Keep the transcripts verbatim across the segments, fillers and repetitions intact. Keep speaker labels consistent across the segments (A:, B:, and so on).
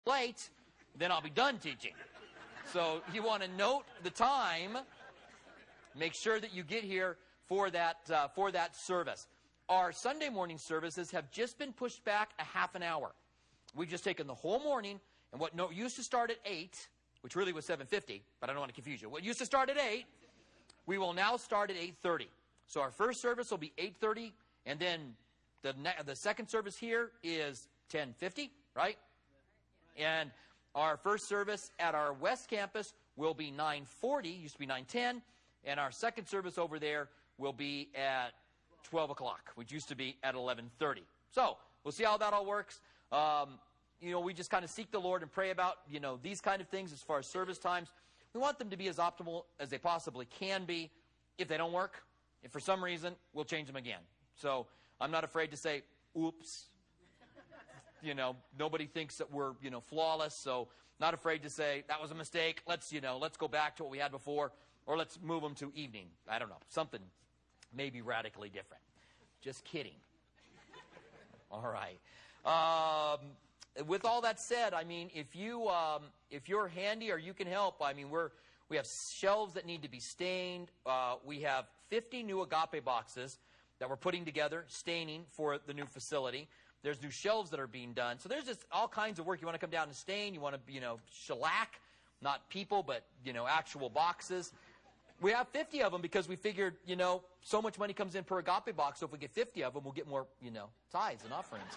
A: late, then I'll be done teaching. So you want to note the time. Make sure that you get here for that uh, for that service. Our Sunday morning services have just been pushed back a half an hour. We've just taken the whole morning, and what no, used to start at eight, which really was seven fifty, but I don't want to confuse you. What used to start at eight, we will now start at eight thirty. So our first service will be eight thirty, and then the ne- the second service here is ten fifty, right? And our first service at our West Campus will be nine forty, used to be nine ten, and our second service over there will be at twelve o'clock, which used to be at eleven thirty. So we'll see how that all works. Um, you know, we just kind of seek the Lord and pray about, you know, these kind of things as far as service times. We want them to be as optimal as they possibly can be. If they don't work, if for some reason, we'll change them again. So I'm not afraid to say, oops. You know, nobody thinks that we're, you know, flawless, so not afraid to say, that was a mistake. Let's, you know, let's go back to what we had before, or let's move them to evening. I don't know, something maybe radically different. Just kidding. All right. Um, with all that said, I mean, if you um, if you're handy or you can help, I mean, we're we have shelves that need to be stained. Uh, we have fifty new agape boxes that we're putting together, staining for the new facility. There's new shelves that are being done. So there's just all kinds of work. You want to come down and stain. You want to, you know, shellac, not people, but, you know, actual boxes. We have fifty of them because we figured, you know, so much money comes in per agape box. So if we get fifty of them, we'll get more, you know, tithes and offerings.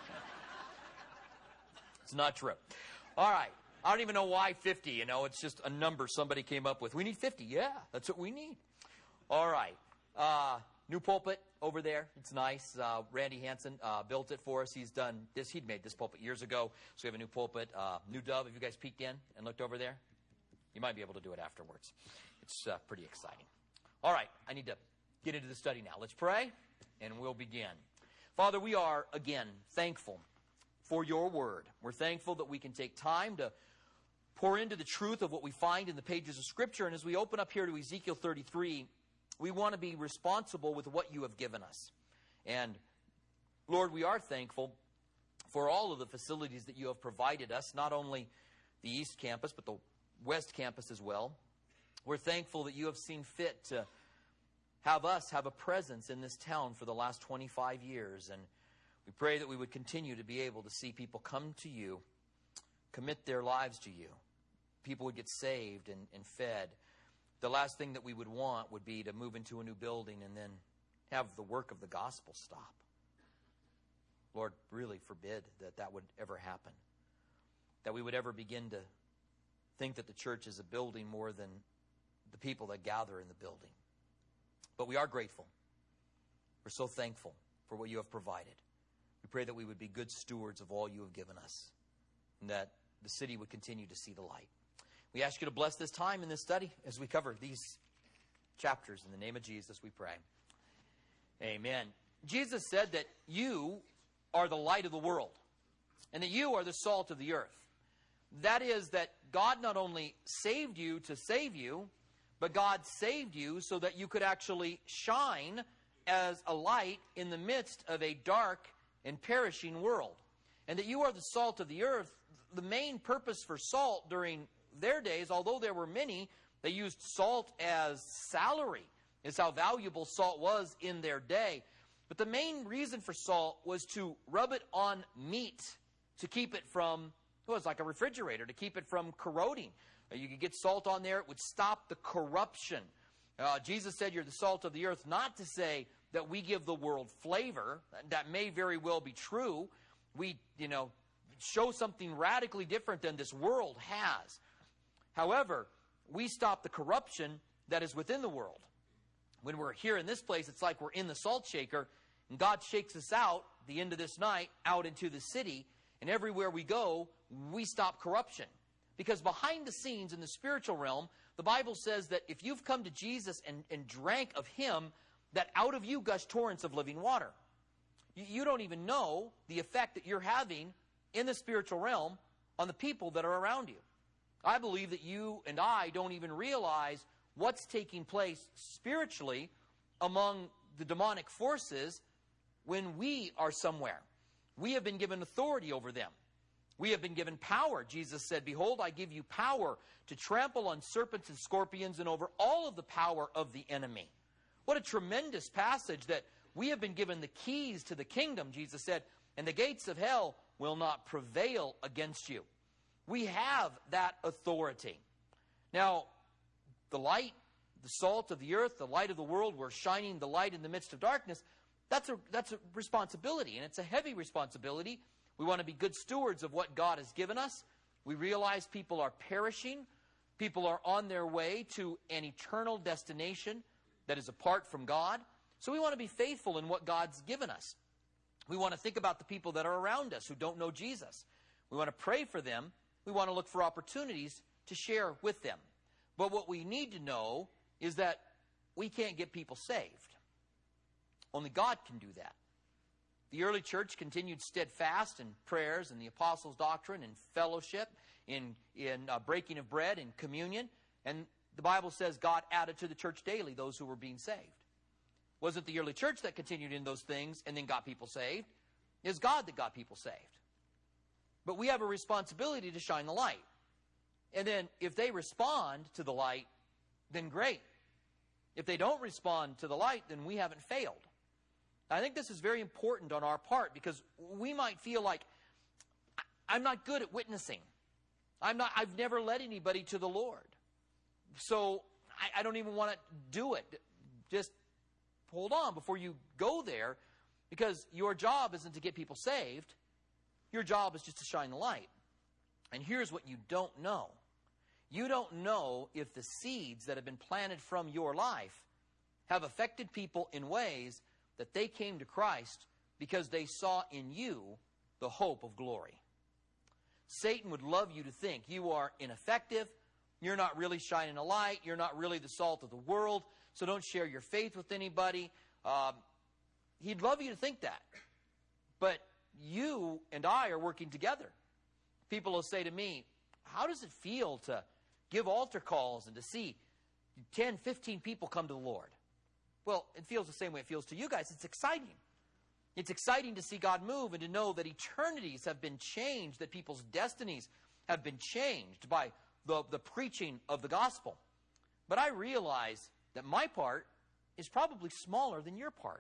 A: It's not true. All right. I don't even know why fifty, you know. It's just a number somebody came up with. We need fifty. Yeah, that's what we need. All right. Uh, new pulpit over there. It's nice. Uh, Randy Hansen uh, built it for us. He's done this. He'd made this pulpit years ago. So we have a new pulpit. Uh, new dove. Have you guys peeked in and looked over there? You might be able to do it afterwards. It's uh, pretty exciting. All right. I need to get into the study now. Let's pray, and we'll begin. Father, we are, again, thankful for your word. We're thankful that we can take time to pour into the truth of what we find in the pages of Scripture. And as we open up here to Ezekiel thirty-three, we want to be responsible with what you have given us. And, Lord, we are thankful for all of the facilities that you have provided us, not only the East Campus, but the West Campus as well. We're thankful that you have seen fit to have us have a presence in this town for the last twenty-five years. And we pray that we would continue to be able to see people come to you, commit their lives to you. People would get saved and, and fed. The last thing that we would want would be to move into a new building and then have the work of the gospel stop. Lord, really forbid that that would ever happen. That we would ever begin to think that the church is a building more than the people that gather in the building. But we are grateful. We're so thankful for what you have provided. We pray that we would be good stewards of all you have given us, and that the city would continue to see the light. We ask you to bless this time in this study as we cover these chapters. In the name of Jesus, we pray. Amen. Jesus said that you are the light of the world, and that you are the salt of the earth. That is, that God not only saved you to save you, but God saved you so that you could actually shine as a light in the midst of a dark and perishing world. And that you are the salt of the earth. The main purpose for salt during their days, although there were many, they used salt as salary. Is how valuable salt was in their day. But the main reason for salt was to rub it on meat to keep it from, it was like a refrigerator, to keep it from corroding. You could get salt on there, it would stop the corruption. Uh, Jesus said you're the salt of the earth, not to say that we give the world flavor. That may very well be true. We, you know, show something radically different than this world has. However, we stop the corruption that is within the world. When we're here in this place, it's like we're in the salt shaker, and God shakes us out, the end of this night, out into the city, and everywhere we go, we stop corruption. Because behind the scenes in the spiritual realm, the Bible says that if you've come to Jesus and, and drank of Him, that out of you gush torrents of living water. You, you don't even know the effect that you're having in the spiritual realm on the people that are around you. I believe that you and I don't even realize what's taking place spiritually among the demonic forces when we are somewhere. We have been given authority over them. We have been given power. Jesus said, behold, I give you power to trample on serpents and scorpions and over all of the power of the enemy. What a tremendous passage that we have been given the keys to the kingdom, Jesus said, and the gates of hell will not prevail against you. We have that authority. Now, the light, the salt of the earth, the light of the world, we're shining the light in the midst of darkness. That's a, that's a responsibility, and it's a heavy responsibility. We want to be good stewards of what God has given us. We realize people are perishing. People are on their way to an eternal destination that is apart from God. So we want to be faithful in what God's given us. We want to think about the people that are around us who don't know Jesus. We want to pray for them. We want to look for opportunities to share with them. But what we need to know is that we can't get people saved. Only God can do that. The early church continued steadfast in prayers and the apostles' doctrine and fellowship, in, in uh, breaking of bread and communion. And the Bible says God added to the church daily those who were being saved. Wasn't the early church that continued in those things and then got people saved. It's God that got people saved. But we have a responsibility to shine the light. And then if they respond to the light, then great. If they don't respond to the light, then we haven't failed. I think this is very important on our part because we might feel like, I'm not good at witnessing. I'm not, I've never led anybody to the Lord. So I, I don't even want to do it. Just hold on before you go there, because your job isn't to get people saved. Your job is just to shine the light. And here's what you don't know. You don't know if the seeds that have been planted from your life have affected people in ways that they came to Christ because they saw in you the hope of glory. Satan would love you to think you are ineffective, you're not really shining a light, you're not really the salt of the world, so don't share your faith with anybody. Um, he'd love you to think that. But you and I are working together. People will say to me, how does it feel to give altar calls and to see ten, fifteen people come to the Lord? Well, it feels the same way it feels to you guys. It's exciting. It's exciting to see God move and to know that eternities have been changed, that people's destinies have been changed by the, the preaching of the gospel. But I realize that my part is probably smaller than your part.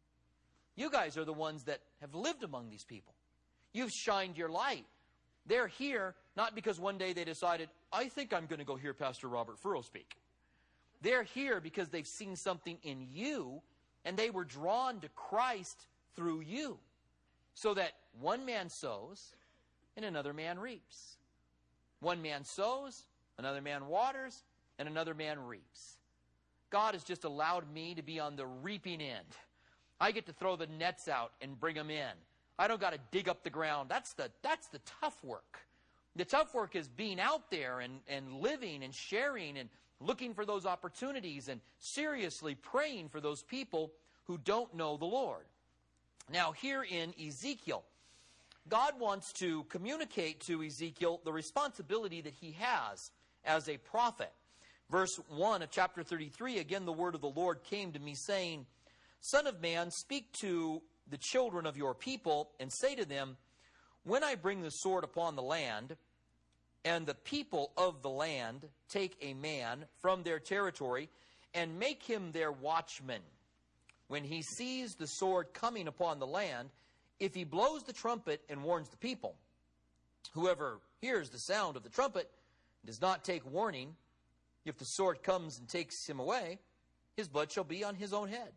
A: You guys are the ones that have lived among these people. You've shined your light. They're here not because one day they decided, I think I'm going to go hear Pastor Robert Furrow speak. They're here because they've seen something in you, and they were drawn to Christ through you. So that one man sows, and another man reaps. One man sows, another man waters, and another man reaps. God has just allowed me to be on the reaping end. I get to throw the nets out and bring them in. I don't got to dig up the ground. That's the, that's the tough work. The tough work is being out there and, and living and sharing and looking for those opportunities and seriously praying for those people who don't know the Lord. Now, here in Ezekiel, God wants to communicate to Ezekiel the responsibility that he has as a prophet. Verse one of chapter thirty-three, again the word of the Lord came to me, saying, Son of man, speak to the children of your people, and say to them, when I bring the sword upon the land, and the people of the land take a man from their territory, and make him their watchman, when he sees the sword coming upon the land, if he blows the trumpet and warns the people, whoever hears the sound of the trumpet does not take warning, if the sword comes and takes him away, his blood shall be on his own head.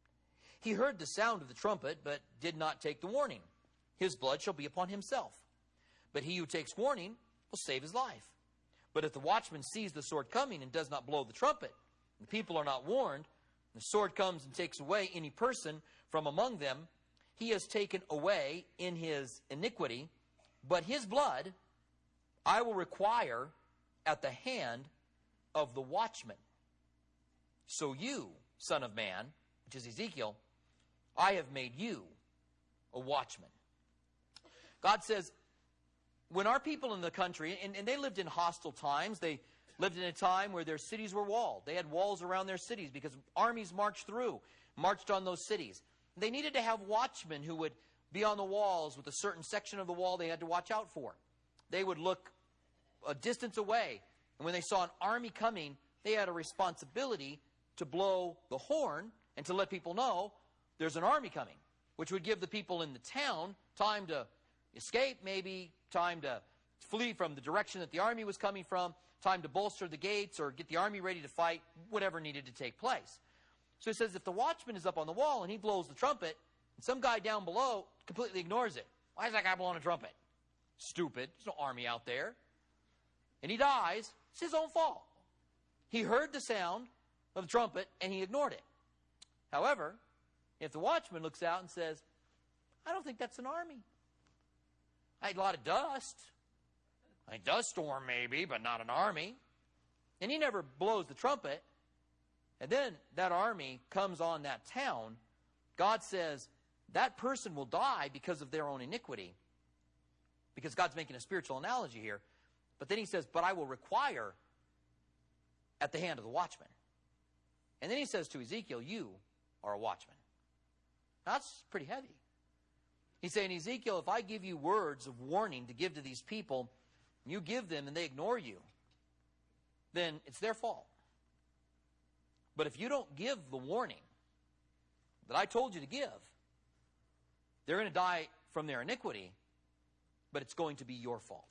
A: He heard the sound of the trumpet, but did not take the warning. His blood shall be upon himself. But he who takes warning will save his life. But if the watchman sees the sword coming and does not blow the trumpet, and the people are not warned, and the sword comes and takes away any person from among them, he has taken away in his iniquity, but his blood I will require at the hand of the watchman. So you, son of man, which is Ezekiel, I have made you a watchman. God says, when our people in the country, and, and they lived in hostile times, they lived in a time where their cities were walled. They had walls around their cities because armies marched through, marched on those cities. They needed to have watchmen who would be on the walls with a certain section of the wall they had to watch out for. they would look a distance away. And when they saw an army coming, they had a responsibility to blow the horn and to let people know there's an army coming, which would give the people in the town time to escape, maybe time to flee from the direction that the army was coming from, time to bolster the gates or get the army ready to fight, whatever needed to take place. So he says if the watchman is up on the wall and he blows the trumpet, and some guy down below completely ignores it. Why is that guy blowing a trumpet? Stupid. There's no army out there. And he dies. It's his own fault. He heard the sound of the trumpet and he ignored it. However, if the watchman looks out and says, I don't think that's an army. I had a lot of dust. A dust storm maybe, but not an army. And he never blows the trumpet. And then that army comes on that town. God says that person will die because of their own iniquity. Because God's making a spiritual analogy here. But then he says, but I will require at the hand of the watchman. And then he says to Ezekiel, you are a watchman. Now, that's pretty heavy. He's saying, Ezekiel, if I give you words of warning to give to these people, you give them and they ignore you, then it's their fault. But if you don't give the warning that I told you to give, they're going to die from their iniquity, but it's going to be your fault.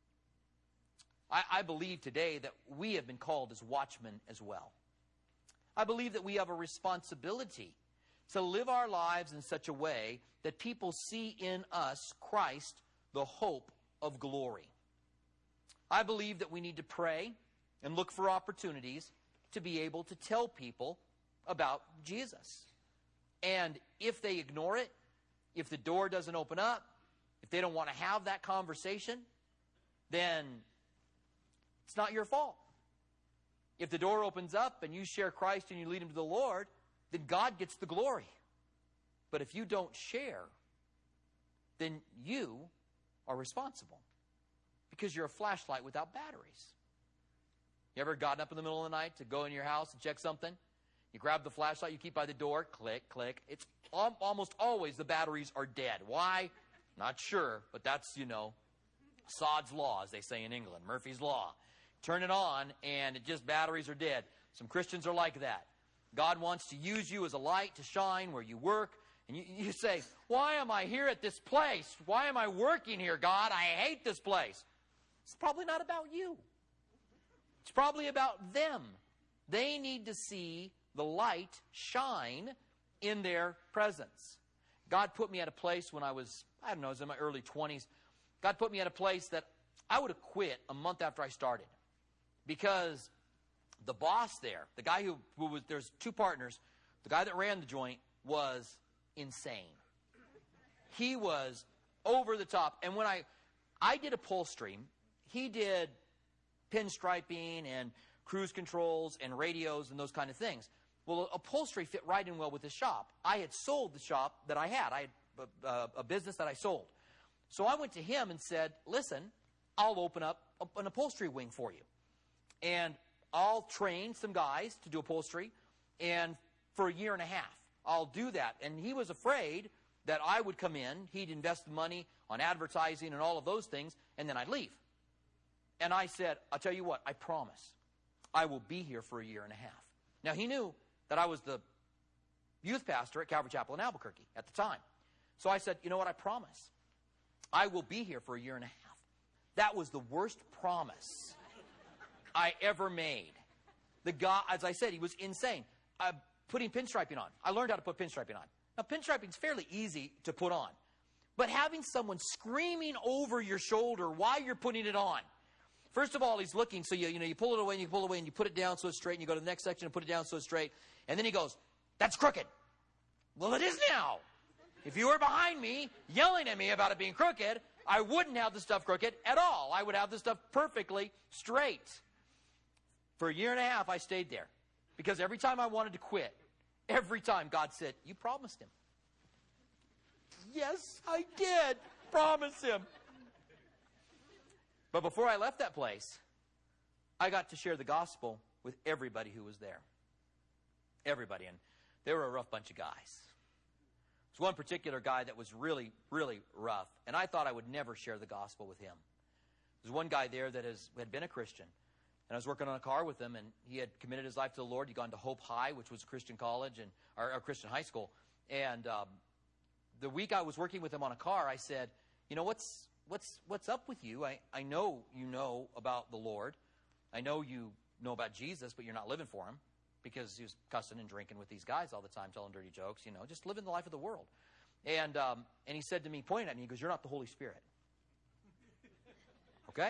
A: I, I believe today that we have been called as watchmen as well. I believe that we have a responsibility to live our lives in such a way that people see in us Christ, the hope of glory. I believe that we need to pray and look for opportunities to be able to tell people about Jesus. And if they ignore it, if the door doesn't open up, if they don't want to have that conversation, then it's not your fault. If the door opens up and you share Christ and you lead them to the Lord, then God gets the glory. But if you don't share, then you are responsible because you're a flashlight without batteries. You ever gotten up in the middle of the night to go in your house and check something? You grab the flashlight you keep by the door, click, click. It's al- almost always the batteries are dead. Why? Not sure, but that's, you know, Sod's Law, as they say in England, Murphy's Law. Turn it on, and it just batteries are dead. Some Christians are like that. God wants to use you as a light to shine where you work. And you, you say, why am I here at this place? Why am I working here, God? I hate this place. It's probably not about you. It's probably about them. They need to see the light shine in their presence. God put me at a place when I was, I don't know, I was in my early twenties. God put me at a place that I would have quit a month after I started. Because the boss there, the guy who, who was, there's two partners, the guy that ran the joint was insane. He was over the top. And when I, I did upholstery, he did pinstriping and cruise controls and radios and those kind of things. Well, upholstery fit right in well with his shop. I had sold the shop that I had. I had a, a, a business that I sold. So I went to him and said, listen, I'll open up a, an upholstery wing for you. And I'll train some guys to do upholstery. And for a year and a half, I'll do that. And he was afraid that I would come in, he'd invest the money on advertising and all of those things, and then I'd leave. And I said, I'll tell you what, I promise. I will be here for a year and a half. Now, he knew that I was the youth pastor at Calvary Chapel in Albuquerque at the time. So I said, you know what, I promise. I will be here for a year and a half. That was the worst promise I ever made. The guy, as I said, he was insane. Uh, putting pinstriping on. I learned how to put pinstriping on. Now, pinstriping is fairly easy to put on. But having someone screaming over your shoulder while you're putting it on. First of all, he's looking, so you, you know, you pull it away and you pull it away and you put it down so it's straight and you go to the next section and put it down so it's straight. And then he goes, that's crooked. Well, it is now. If you were behind me yelling at me about it being crooked, I wouldn't have the stuff crooked at all. I would have the stuff perfectly straight. For a year and a half, I stayed there. Because every time I wanted to quit, every time God said, you promised him. Yes, I did promise him. But before I left that place, I got to share the gospel with everybody who was there. Everybody. And they were a rough bunch of guys. There's one particular guy that was really, really rough. And I thought I would never share the gospel with him. There's one guy there that has, had been a Christian. And I was working on a car with him, and he had committed his life to the Lord. He'd gone to Hope High, which was a Christian college, and or a Christian high school. And um, the week I was working with him on a car, I said, you know, what's what's what's up with you? I, I know you know about the Lord. I know you know about Jesus, but you're not living for him, because he was cussing and drinking with these guys all the time, telling dirty jokes, you know, just living the life of the world. And um, and he said to me, pointing at me, he goes, you're not the Holy Spirit. Okay?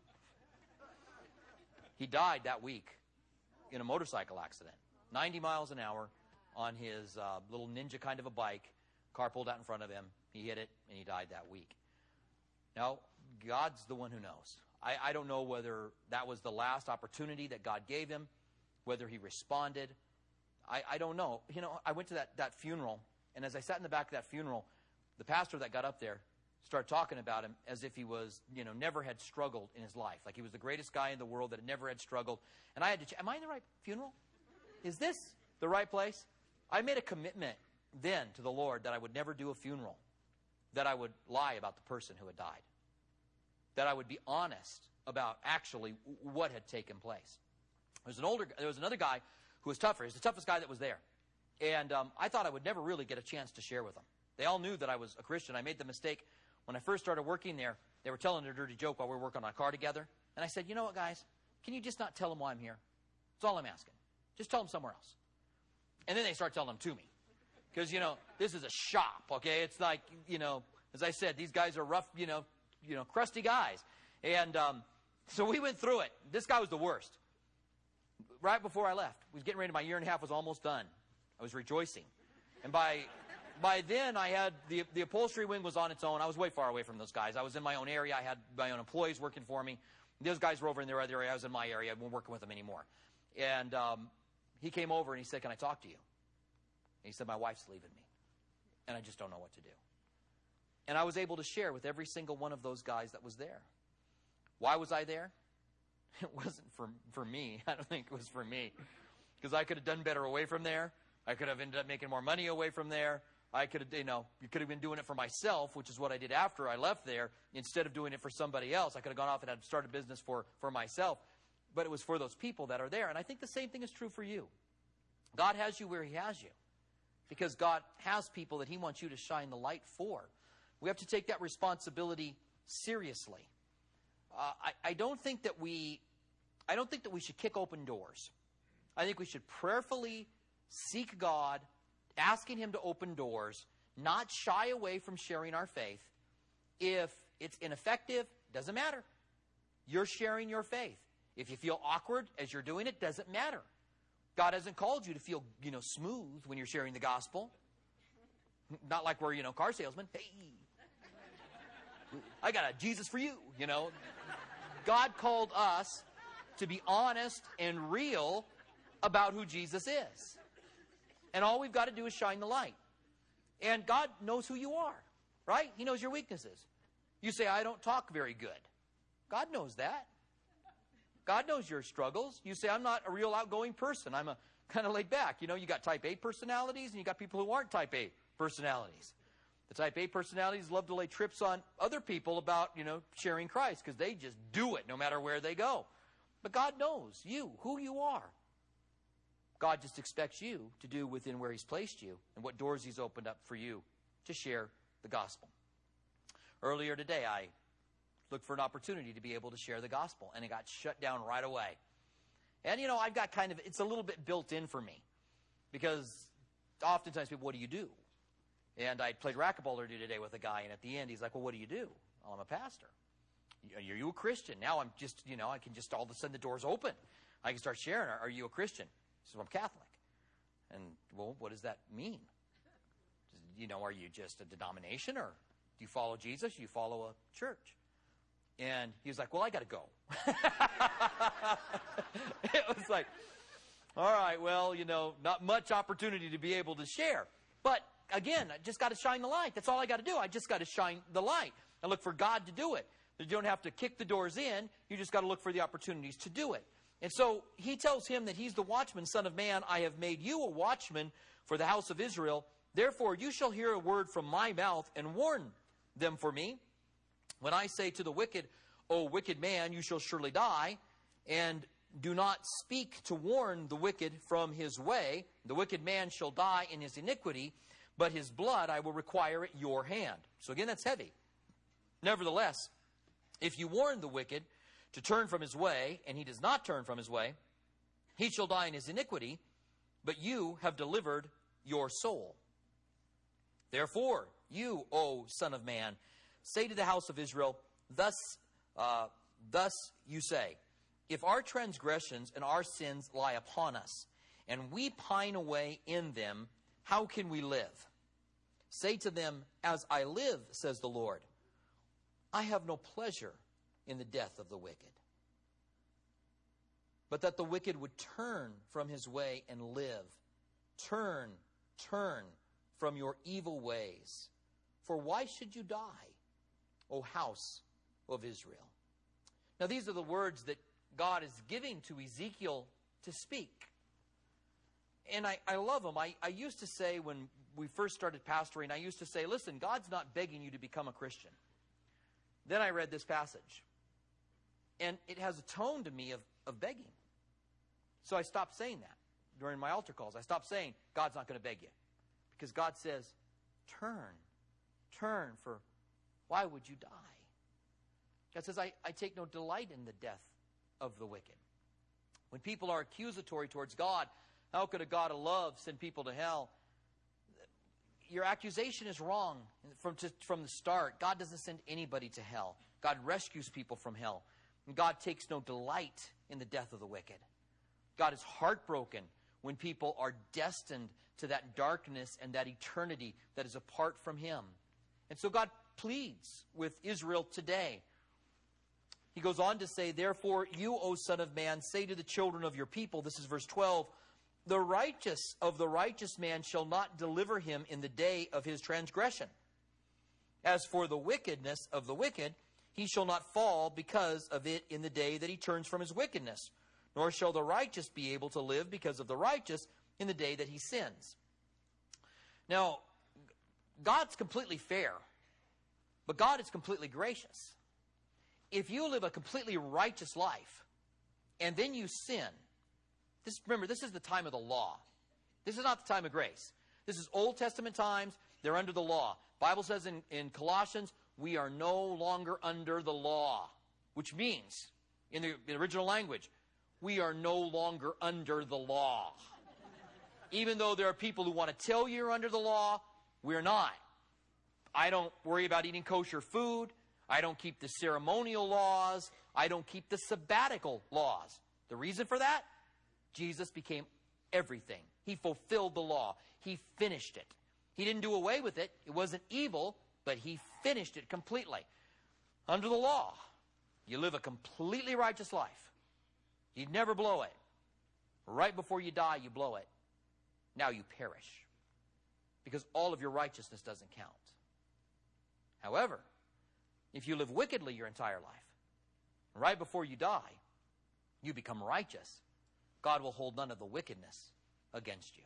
A: He died that week in a motorcycle accident. ninety miles an hour on his uh, little ninja kind of a bike. Car pulled out in front of him. He hit it, and he died that week. Now, God's the one who knows. I, I don't know whether that was the last opportunity that God gave him, whether he responded. I, I don't know. You know, I went to that, that funeral, and as I sat in the back of that funeral, the pastor that got up there started talking about him as if he was, you know, never had struggled in his life. Like he was the greatest guy in the world that had never had struggled. And I had to check, am I in the right funeral? Is this the right place? I made a commitment then to the Lord that I would never do a funeral, that I would lie about the person who had died, that I would be honest about actually what had taken place. There was an older, there was another guy who was tougher. He was the toughest guy that was there. And um, I thought I would never really get a chance to share with him. They all knew that I was a Christian. I made the mistake when I first started working there. They were telling a dirty joke while we were working on a car together. And I said, you know what, guys? Can you just not tell them why I'm here? That's all I'm asking. Just tell them somewhere else. And then they start telling them to me. Because, you know, this is a shop, okay? It's like, you know, as I said, these guys are rough, you know, you know, crusty guys. And um, so we went through it. This guy was the worst. Right before I left, I was getting ready. My year and a half was almost done. I was rejoicing. And by by then, I had the the upholstery wing was on its own. I was way far away from those guys. I was in my own area. I had my own employees working for me. Those guys were over in their other area. I was in my area. I wasn't working with them anymore. And um, he came over and he said, "Can I talk to you?" And he said, "My wife's leaving me, and I just don't know what to do." And I was able to share with every single one of those guys that was there. Why was I there? It wasn't for for me. I don't think it was for me. Because I could have done better away from there. I could have ended up making more money away from there. I could have, you know, you could have been doing it for myself, which is what I did after I left there. Instead of doing it for somebody else, I could have gone off and had started a business for, for myself. But it was for those people that are there. And I think the same thing is true for you. God has you where he has you. Because God has people that he wants you to shine the light for. We have to take that responsibility seriously. Uh, I, I don't think that we, I don't think that we should kick open doors. I think we should prayerfully seek God, asking him to open doors, not shy away from sharing our faith. If it's ineffective, doesn't matter. You're sharing your faith. If you feel awkward as you're doing it, doesn't matter. God hasn't called you to feel, you know, smooth when you're sharing the gospel. Not like we're, you know, car salesmen. Hey, I got a Jesus for you, you know. God called us to be honest and real about who Jesus is. And all we've got to do is shine the light. And God knows who you are, right? He knows your weaknesses. You say, I don't talk very good. God knows that. God knows your struggles. You say, I'm not a real outgoing person. I'm a kind of laid back. You know, you got type A personalities and you got people who aren't type A personalities. The type A personalities love to lay trips on other people about, you know, sharing Christ because they just do it no matter where they go. But God knows you, who you are. God just expects you to do within where he's placed you and what doors he's opened up for you to share the gospel. Earlier today, I looked for an opportunity to be able to share the gospel, and it got shut down right away. And, you know, I've got kind of, it's a little bit built in for me because oftentimes people, what do you do? And I played racquetball earlier today with a guy, and at the end, he's like, well, what do you do? Well, I'm a pastor. Are you a Christian? Now I'm just, you know, I can just all of a sudden the door's open. I can start sharing. Are you a Christian? So I'm Catholic. And, well, what does that mean? You know, are you just a denomination, or do you follow Jesus? Do you follow a church? And he was like, well, I got to go. It was like, all right, well, you know, not much opportunity to be able to share. But, again, I just got to shine the light. That's all I got to do. I just got to shine the light and look for God to do it. You don't have to kick the doors in. You just got to look for the opportunities to do it. And so he tells him that he's the watchman, son of man. I have made you a watchman for the house of Israel. Therefore, you shall hear a word from my mouth and warn them for me. When I say to the wicked, O wicked man, you shall surely die, and do not speak to warn the wicked from his way. The wicked man shall die in his iniquity, but his blood I will require at your hand. So again, that's heavy. Nevertheless, if you warn the wicked to turn from his way, and he does not turn from his way, he shall die in his iniquity, but you have delivered your soul. Therefore, you, O Son of Man, say to the house of Israel, Thus, uh, thus you say, if our transgressions and our sins lie upon us, and we pine away in them, how can we live? Say to them, As I live, says the Lord, I have no pleasure in the death of the wicked, but that the wicked would turn from his way and live. Turn, turn from your evil ways. For why should you die, O house of Israel? Now these are the words that God is giving to Ezekiel to speak. And I, I love them. I, I used to say when we first started pastoring, I used to say, listen, God's not begging you to become a Christian. Then I read this passage. And it has a tone to me of, of begging. So I stopped saying that during my altar calls. I stopped saying, God's not going to beg you. Because God says, turn, turn, for why would you die? God says, I, I take no delight in the death of the wicked. When people are accusatory towards God, how could a God of love send people to hell? Your accusation is wrong from, to, from the start. God doesn't send anybody to hell. God rescues people from hell. And God takes no delight in the death of the wicked. God is heartbroken when people are destined to that darkness and that eternity that is apart from Him. And so God pleads with Israel today. He goes on to say, Therefore you, O Son of Man, say to the children of your people, this is verse twelve, The righteous of the righteous man shall not deliver him in the day of his transgression. As for the wickedness of the wicked, he shall not fall because of it in the day that he turns from his wickedness. Nor shall the righteous be able to live because of the righteous in the day that he sins. Now, God's completely fair, but God is completely gracious. If you live a completely righteous life, and then you sin, this, remember, this is the time of the law. This is not the time of grace. This is Old Testament times. They're under the law. Bible says in, in Colossians, we are no longer under the law, which means, in the, in the original language, we are no longer under the law. Even though there are people who want to tell you you're under the law, we're not. I don't worry about eating kosher food. I don't keep the ceremonial laws. I don't keep the sabbatical laws. The reason for that? Jesus became everything. He fulfilled the law. He finished it. He didn't do away with it. It wasn't evil, but He finished it completely. Under the law, you live a completely righteous life. You never blow it. Right before you die, you blow it. Now you perish. Because all of your righteousness doesn't count. However, if you live wickedly your entire life, right before you die, you become righteous, God will hold none of the wickedness against you.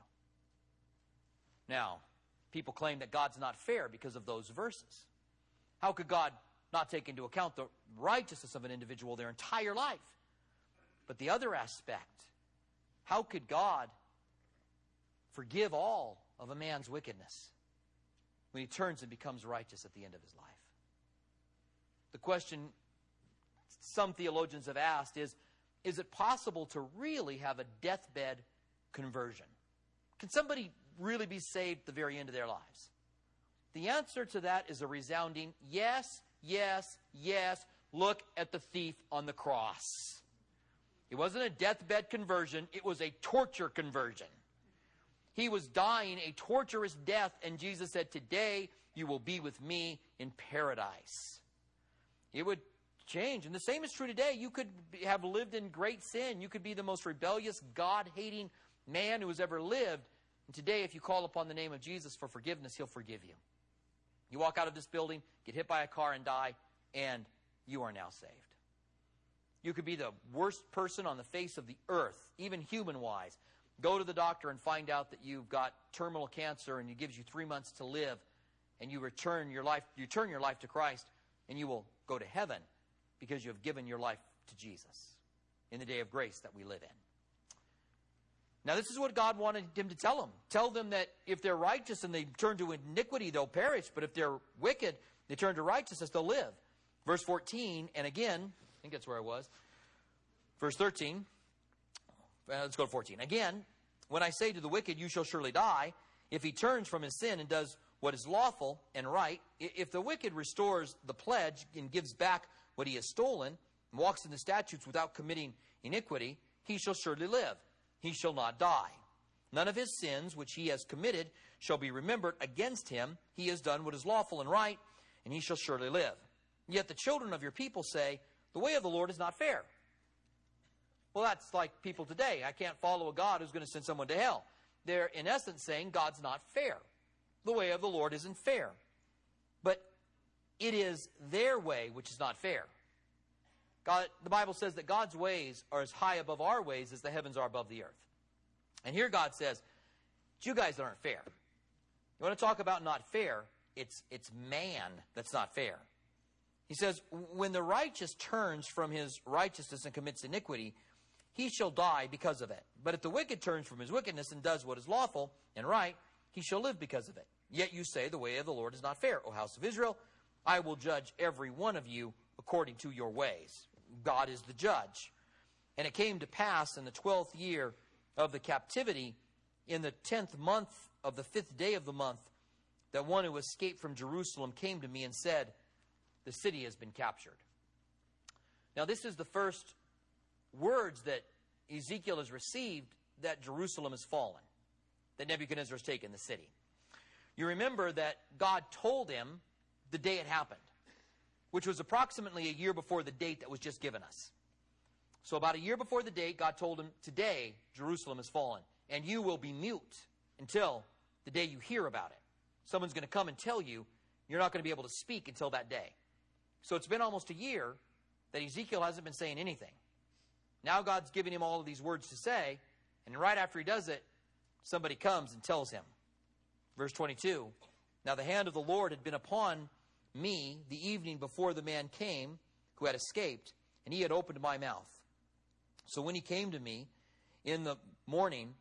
A: Now, people claim that God's not fair because of those verses. How could God not take into account the righteousness of an individual their entire life? But the other aspect, how could God forgive all of a man's wickedness when he turns and becomes righteous at the end of his life? The question some theologians have asked is, is it possible to really have a deathbed conversion? Can somebody really be saved at the very end of their lives? The answer to that is a resounding yes, yes, yes. Look at the thief on the cross. It wasn't a deathbed conversion. It was a torture conversion. He was dying a torturous death, and Jesus said, today you will be with me in paradise. It would change. And the same is true today. You could have lived in great sin. You could be the most rebellious, God-hating man who has ever lived. And today, if you call upon the name of Jesus for forgiveness, He'll forgive you. You walk out of this building, get hit by a car and die, and you are now saved. You could be the worst person on the face of the earth, even human-wise. Go to the doctor and find out that you've got terminal cancer and He gives you three months to live, and you return your life, you turn your life to Christ, and you will go to heaven. because you have given your life to Jesus in the day of grace that we live in. Now, this is what God wanted him to tell them. Tell them that if they're righteous and they turn to iniquity, they'll perish. But if they're wicked, they turn to righteousness, they'll live. Verse fourteen, and again, I think that's where I was. Verse thirteen, uh, let's go to fourteen. Again, when I say to the wicked, you shall surely die, if he turns from his sin and does what is lawful and right, if the wicked restores the pledge and gives back what he has stolen, and walks in the statutes without committing iniquity, he shall surely live. He shall not die. None of his sins which he has committed shall be remembered against him. He has done what is lawful and right, and he shall surely live. Yet the children of your people say, the way of the Lord is not fair. Well, that's like people today. I can't follow a God who's going to send someone to hell. They're, in essence, saying God's not fair. The way of the Lord isn't fair. But it is their way which is not fair. God, the Bible says that God's ways are as high above our ways as the heavens are above the earth. And here God says, you guys aren't fair. You want to talk about not fair? It's, it's man that's not fair. He says, when the righteous turns from his righteousness and commits iniquity, he shall die because of it. But if the wicked turns from his wickedness and does what is lawful and right, he shall live because of it. Yet you say, the way of the Lord is not fair. O house of Israel, I will judge every one of you according to your ways. God is the judge. And it came to pass in the twelfth year of the captivity, in the tenth month of the fifth day of the month, that one who escaped from Jerusalem came to me and said, the city has been captured. Now this is the first words that Ezekiel has received, that Jerusalem has fallen, that Nebuchadnezzar has taken the city. You remember that God told him the day it happened, which was approximately a year before the date that was just given us. So about a year before the date, God told him, today Jerusalem has fallen, and you will be mute until the day you hear about it. Someone's going to come and tell you, you're not going to be able to speak until that day. So it's been almost a year that Ezekiel hasn't been saying anything. Now God's giving him all of these words to say, and right after he does it, somebody comes and tells him. Verse twenty-two, now the hand of the Lord had been upon me the evening before the man came who had escaped, and he had opened my mouth. So when he came to me in the morning,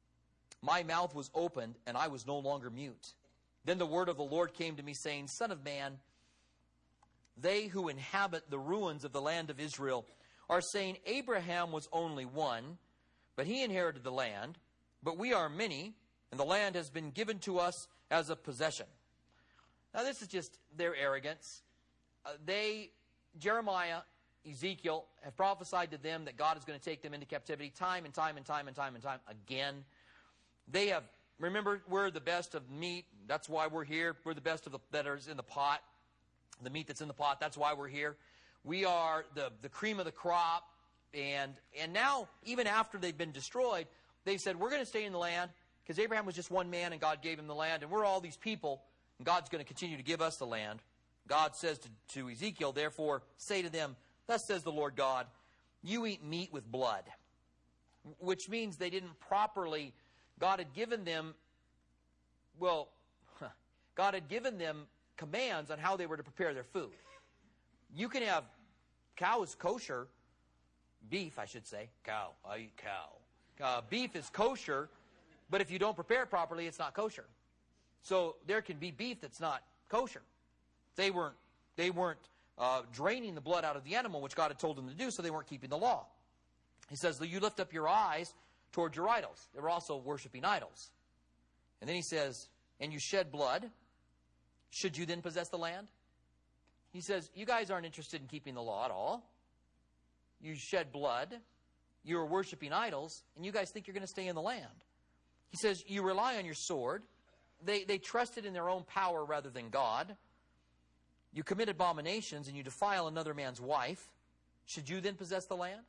A: my mouth was opened, and I was no longer mute. Then the word of the Lord came to me, saying, Son of man, they who inhabit the ruins of the land of Israel are saying, Abraham was only one, but he inherited the land, but we are many, and the land has been given to us as a possession. Now this is just their arrogance. Uh, they, Jeremiah, Ezekiel, have prophesied to them that God is going to take them into captivity time and time and time and time and time again. They have, remember, we're the best of meat. That's why we're here. We're the best of the that is in the pot. The meat that's in the pot, that's why we're here. We are the, the cream of the crop. And, and now, even after they've been destroyed, they've said, we're going to stay in the land because Abraham was just one man and God gave him the land. And we're all these people, and God's going to continue to give us the land. God says to, to Ezekiel, therefore, say to them, thus says the Lord God, you eat meat with blood. Which means they didn't properly, God had given them, well, God had given them commands on how they were to prepare their food. You can have, cow is kosher, beef I should say, cow, I eat cow. Uh, beef is kosher, but if you don't prepare it properly, it's not kosher. So there can be beef that's not kosher. They weren't, they weren't uh, draining the blood out of the animal, which God had told them to do, so they weren't keeping the law. He says, you lift up your eyes toward your idols. They were also worshiping idols. And then he says, and you shed blood. Should you then possess the land? He says, you guys aren't interested in keeping the law at all. You shed blood. You're worshiping idols. And you guys think you're going to stay in the land. He says, you rely on your sword. They, they trusted in their own power rather than God. You commit abominations and you defile another man's wife. Should you then possess the land?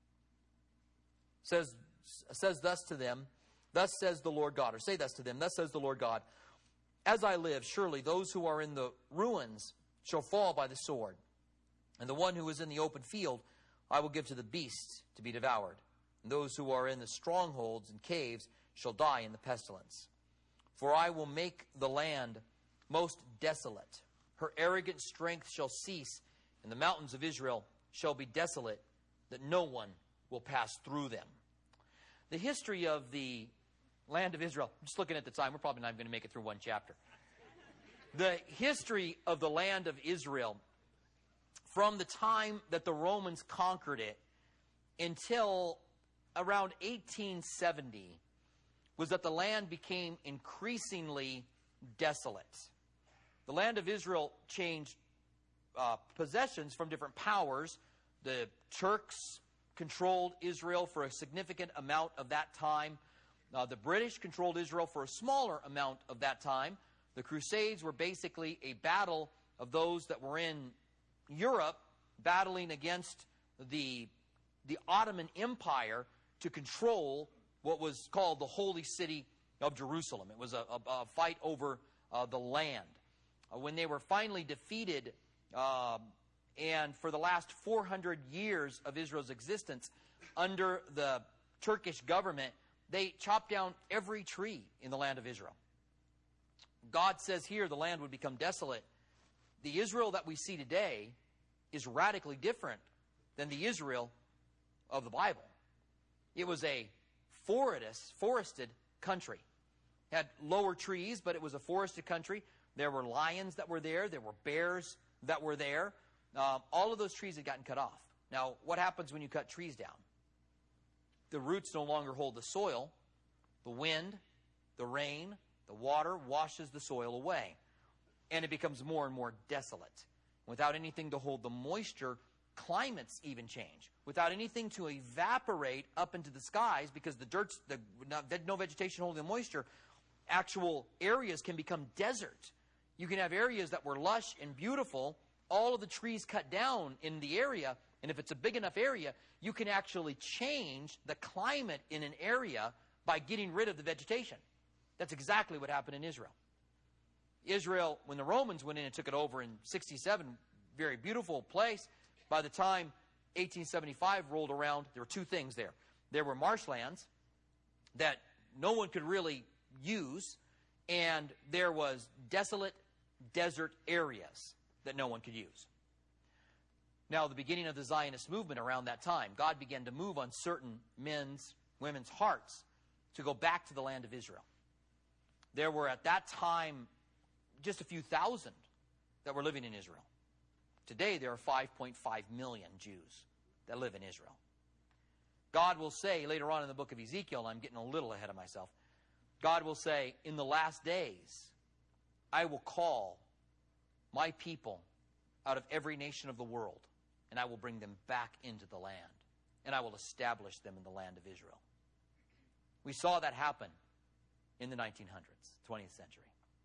A: Says, says thus to them, thus says the Lord God, or say thus to them, thus says the Lord God, as I live, surely those who are in the ruins shall fall by the sword, and the one who is in the open field I will give to the beasts to be devoured, and those who are in the strongholds and caves shall die in the pestilence. For I will make the land most desolate. Her arrogant strength shall cease, and the mountains of Israel shall be desolate, that no one will pass through them. The history of the land of Israel, just looking at the time, we're probably not even going to make it through one chapter. The history of the land of Israel, from the time that the Romans conquered it until around eighteen seventy, was that the land became increasingly desolate. The land of Israel changed uh, possessions from different powers. The Turks controlled Israel for a significant amount of that time. Uh, the British controlled Israel for a smaller amount of that time. The Crusades were basically a battle of those that were in Europe battling against the, the Ottoman Empire to control what was called the Holy City of Jerusalem. It was a, a, a fight over uh, the land. Uh, when they were finally defeated, uh, and for the last four hundred years of Israel's existence, under the Turkish government, they chopped down every tree in the land of Israel. God says here the land would become desolate. The Israel that we see today is radically different than the Israel of the Bible. It was a forested, forested country. It had lower trees, but it was a forested country. There were lions that were there. There were bears that were there. Um, all of those trees had gotten cut off. Now, what happens when you cut trees down? The roots no longer hold the soil. The wind, the rain, the water washes the soil away. And it becomes more and more desolate. Without anything to hold the moisture, climates even change. Without anything to evaporate up into the skies, because the dirt's the no vegetation holding the moisture, actual areas can become desert. You can have areas that were lush and beautiful, all of the trees cut down in the area, and if it's a big enough area, you can actually change the climate in an area by getting rid of the vegetation. That's exactly what happened in Israel. Israel, when the Romans went in and took it over in sixty-seven, very beautiful place. By the time eighteen seventy-five rolled around, there were two things there. There were marshlands that no one could really use, and there was desolate desert areas that no one could use. Now, the beginning of the Zionist movement around that time, God began to move on certain men's, women's hearts to go back to the land of Israel. There were at that time just a few thousand that were living in Israel. Today, there are five point five million Jews that live in Israel. God will say later on in the book of Ezekiel, I'm getting a little ahead of myself, God will say, in the last days, I will call my people out of every nation of the world, and I will bring them back into the land, and I will establish them in the land of Israel. We saw that happen in the nineteen hundreds, twentieth century.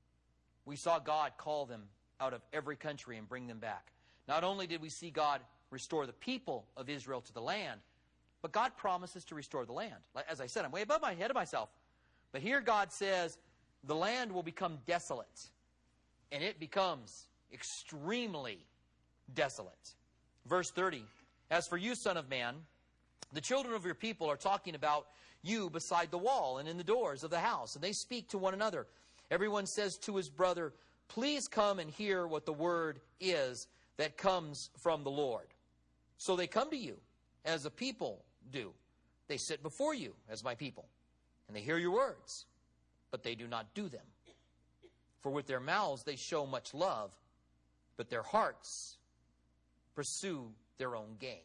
A: We saw God call them out of every country and bring them back. Not only did we see God restore the people of Israel to the land, but God promises to restore the land. As I said, I'm way above my head of myself. But here God says the land will become desolate, and it becomes extremely desolate. Verse thirty, as for you, son of man, the children of your people are talking about you beside the wall and in the doors of the house, and they speak to one another. Everyone says to his brother, please come and hear what the word is that comes from the Lord. So they come to you as a people do. They sit before you as my people, and they hear your words, but they do not do them. For with their mouths they show much love, but their hearts pursue their own gain.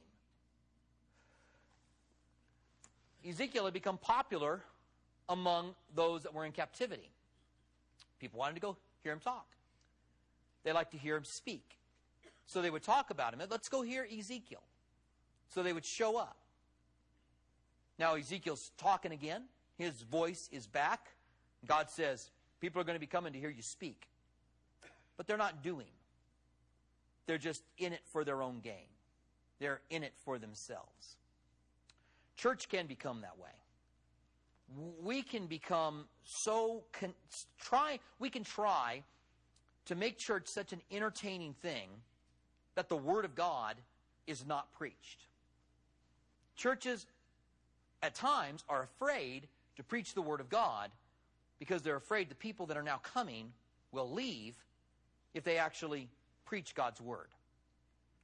A: Ezekiel had become popular among those that were in captivity. People wanted to go hear him talk. They liked to hear him speak. So they would talk about him. Let's go hear Ezekiel. So they would show up. Now Ezekiel's talking again. His voice is back. God says, people are going to be coming to hear you speak. But they're not doing. They're just in it for their own gain. They're in it for themselves. Church can become that way. We can become so con- try we can try to make church such an entertaining thing that the Word of God is not preached. Churches at times are afraid to preach the Word of God because they're afraid the people that are now coming will leave if they actually preach God's Word.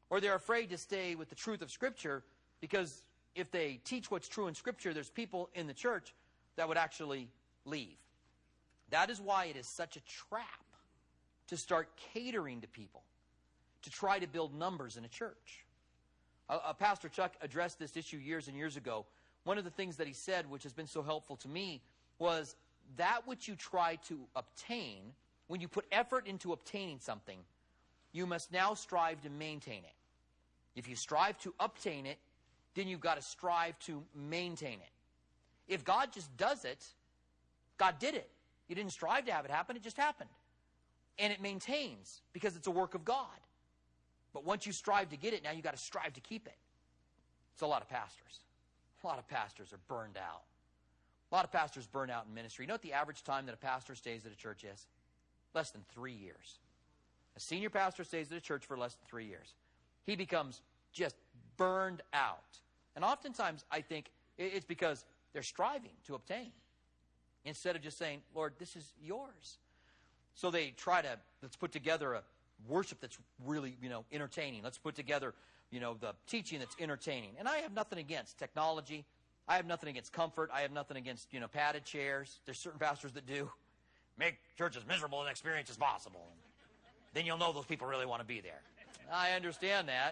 A: Or they're afraid to stay with the truth of Scripture because if they teach what's true in Scripture, there's people in the church that would actually leave. That is why it is such a trap to start catering to people, to try to build numbers in a church. Uh, uh, Pastor Chuck addressed this issue years and years ago. One of the things that he said, which has been so helpful to me, was that which you try to obtain, when you put effort into obtaining something, you must now strive to maintain it. If you strive to obtain it, then you've got to strive to maintain it. If God just does it, God did it. You didn't strive to have it happen, it just happened. And it maintains because it's a work of God. But once you strive to get it, now you've got to strive to keep it. It's a lot of pastors. A lot of pastors are burned out. A lot of pastors burn out in ministry. You know what the average time that a pastor stays at a church is? Less than three years. A senior pastor stays at a church for less than three years. He becomes just burned out. And oftentimes, I think it's because they're striving to obtain, instead of just saying, Lord, this is yours. So they try to, let's put together a worship that's really, you know, entertaining. Let's put together, you know, the teaching that's entertaining. And I have nothing against technology. I have nothing against comfort. I have nothing against, you know, padded chairs. There's certain pastors that do. Make church as miserable an experience as possible. And then you'll know those people really want to be there. I understand that.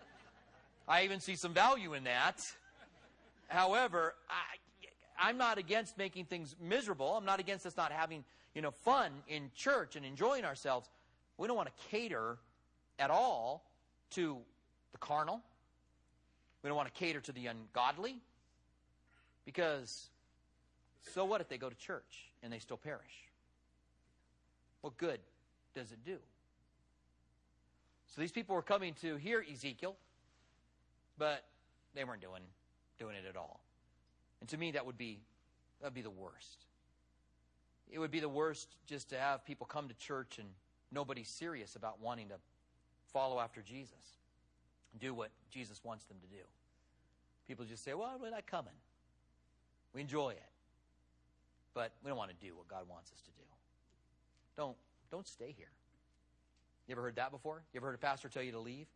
A: I even see some value in that. However, I, I'm not against making things miserable. I'm not against us not having, you know, fun in church and enjoying ourselves. We don't want to cater at all to the carnal. We don't want to cater to the ungodly. Because so what if they go to church and they still perish? What good does it do? So these people were coming to hear Ezekiel, but they weren't doing, doing it at all. And to me, that would be, that would be the worst. It would be the worst just to have people come to church and nobody's serious about wanting to follow after Jesus, do what Jesus wants them to do. People just say, well, we're not coming. We enjoy it, but we don't want to do what God wants us to do. Don't, don't stay here. You ever heard that before? You ever heard a pastor tell you to leave?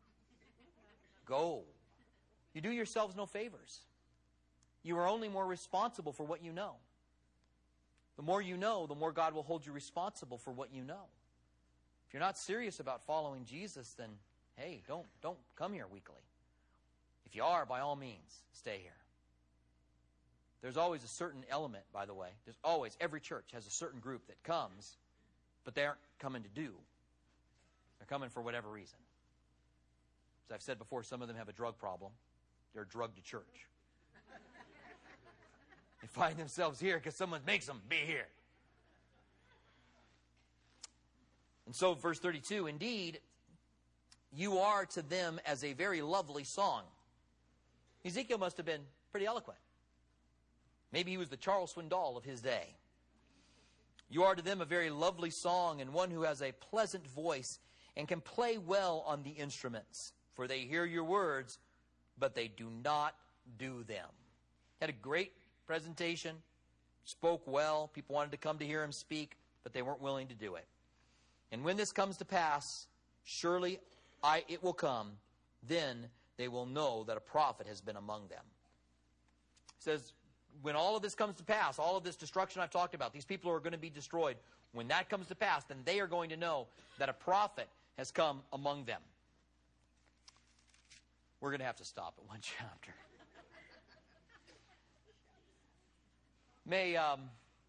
A: Go. You do yourselves no favors. You are only more responsible for what you know. The more you know, the more God will hold you responsible for what you know. If you're not serious about following Jesus, then, hey, don't, don't come here weekly. If you are, by all means, stay here. There's always a certain element, by the way. There's always, every church has a certain group that comes, but they aren't coming to do. They're coming for whatever reason. As I've said before, some of them have a drug problem. They're drugged to church. They find themselves here because someone makes them be here. And so, verse thirty-two, indeed, you are to them as a very lovely song. Ezekiel must have been pretty eloquent. Maybe he was the Charles Swindoll of his day. You are to them a very lovely song, and one who has a pleasant voice and can play well on the instruments. For they hear your words, but they do not do them. Had a great presentation, spoke well. People wanted to come to hear him speak, but they weren't willing to do it. And when this comes to pass, surely I, it will come, then they will know that a prophet has been among them. It says, when all of this comes to pass, all of this destruction I've talked about, these people are going to be destroyed. When that comes to pass, then they are going to know that a prophet has come among them. We're going to have to stop at one chapter. May, um,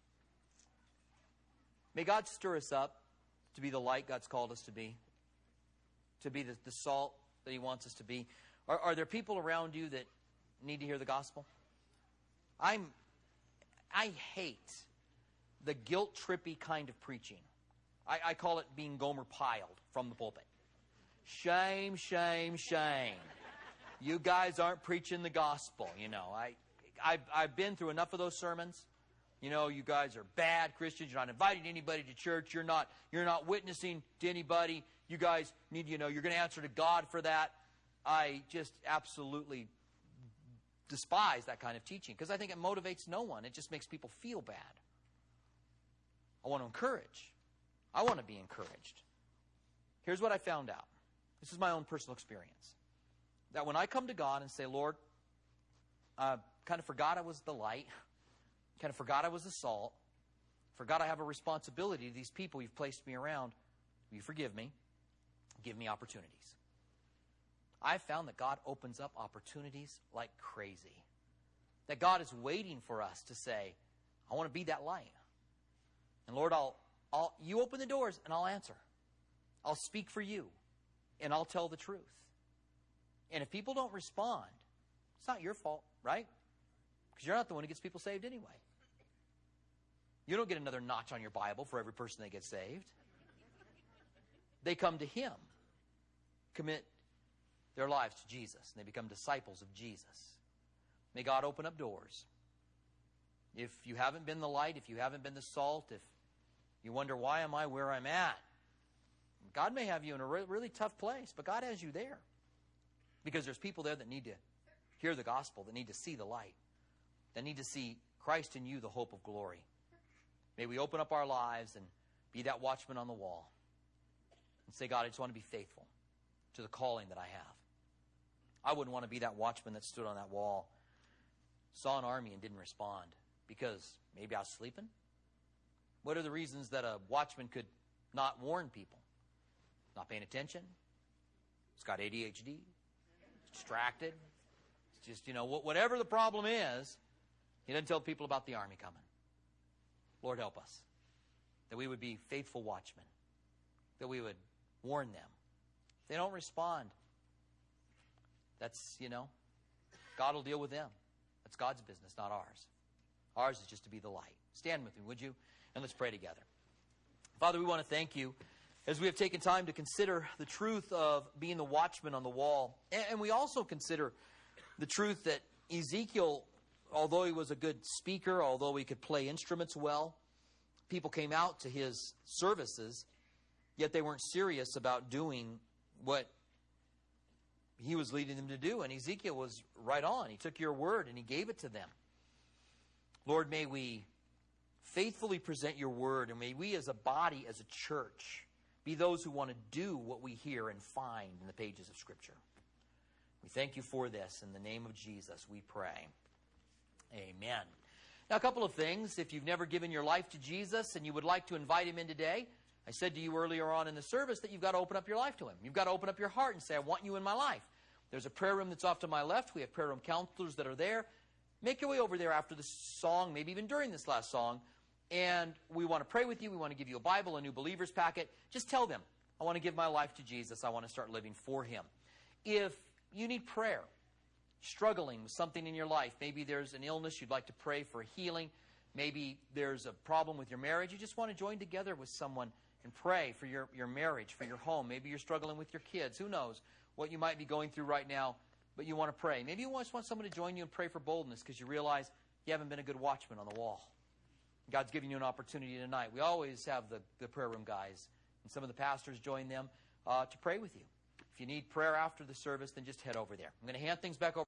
A: may God stir us up to be the light God's called us to be, to be the, the salt that He wants us to be. Are, are there people around you that need to hear the gospel? I'm, I hate the guilt-trippy kind of preaching. I, I call it being Gomer piled from the pulpit. Shame, shame, shame. You guys aren't preaching the gospel, you know. I, I've, I've been through enough of those sermons. You know, you guys are bad Christians. You're not inviting anybody to church. You're not, you're not witnessing to anybody. You guys need, you know, you're going to answer to God for that. I just absolutely despise that kind of teaching because I think it motivates no one. It just makes people feel bad. I want to encourage. I want to be encouraged. Here's what I found out. This is my own personal experience. That when I come to God and say, Lord, I kind of forgot I was the light, kind of forgot I was the salt, forgot I have a responsibility to these people you've placed me around, will you forgive me? Give me opportunities. I've found that God opens up opportunities like crazy. That God is waiting for us to say, I want to be that light. And Lord, I'll, I'll, you open the doors and I'll answer. I'll speak for you and I'll tell the truth. And if people don't respond, it's not your fault, right? Because you're not the one who gets people saved anyway. You don't get another notch on your Bible for every person that gets saved. They come to Him, commit their lives to Jesus, and they become disciples of Jesus. May God open up doors. If you haven't been the light, if you haven't been the salt, if you wonder, why am I where I'm at? God may have you in a re- really tough place, but God has you there. Because there's people there that need to hear the gospel, that need to see the light, that need to see Christ in you, the hope of glory. May we open up our lives and be that watchman on the wall and say, God, I just want to be faithful to the calling that I have. I wouldn't want to be that watchman that stood on that wall, saw an army and didn't respond because maybe I was sleeping. What are the reasons that a watchman could not warn people? Not paying attention. It's got A D H D. It's distracted. It's just, you know, whatever the problem is, he doesn't tell people about the army coming. Lord, help us. That we would be faithful watchmen. That we would warn them. If they don't respond, that's, you know, God will deal with them. That's God's business, not ours. Ours is just to be the light. Stand with me, would you? And let's pray together. Father, we want to thank you as we have taken time to consider the truth of being the watchman on the wall. And we also consider the truth that Ezekiel, although he was a good speaker, although he could play instruments well, people came out to his services, yet they weren't serious about doing what he was leading them to do. And Ezekiel was right on. He took your word and he gave it to them. Lord, may we faithfully present your word, and may we as a body, as a church, be those who want to do what we hear and find in the pages of Scripture. We thank you for this. In the name of Jesus, we pray. Amen. Now, a couple of things. If you've never given your life to Jesus and you would like to invite him in today, I said to you earlier on in the service that you've got to open up your life to him. You've got to open up your heart and say, I want you in my life. There's a prayer room that's off to my left. We have prayer room counselors that are there. Make your way over there after the song, maybe even during this last song, and we want to pray with you. We want to give you a Bible, a new believer's packet. Just tell them, I want to give my life to Jesus. I want to start living for him. If you need prayer, struggling with something in your life, maybe there's an illness you'd like to pray for healing, maybe there's a problem with your marriage, you just want to join together with someone and pray for your, your marriage, for your home. Maybe you're struggling with your kids. Who knows what you might be going through right now, but you want to pray. Maybe you just want someone to join you and pray for boldness because you realize you haven't been a good watchman on the wall. God's giving you an opportunity tonight. We always have the, the prayer room guys, and some of the pastors join them uh, to pray with you. If you need prayer after the service, then just head over there. I'm going to hand things back over.